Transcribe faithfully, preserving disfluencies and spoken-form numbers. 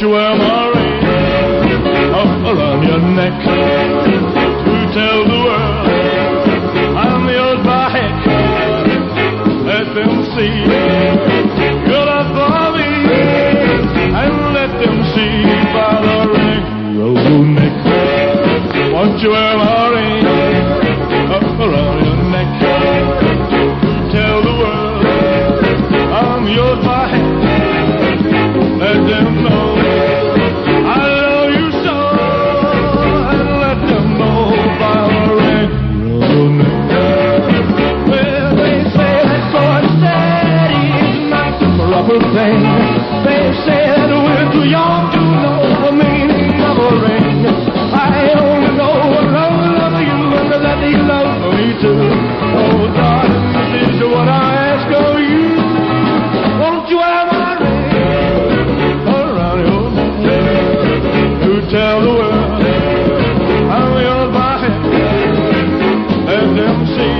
you wear my ring up around your neck to tell the world I'm yours by heck. Let them see you're not for me, and let them see by the ring around your neck. Won't you wear my ring up around your neck to tell the world I'm yours by heck. Let them know I love you so, and let them know by the ring around your neck. Well, they say that going steady is not the proper thing. They say that we're too young to know the meaning of a ring. I only know what love, love you, and that you love me too. Oh, darling, this is what I ask of you. Won't you have my ring around your neck to tell the world I'm yours by heck? Let them see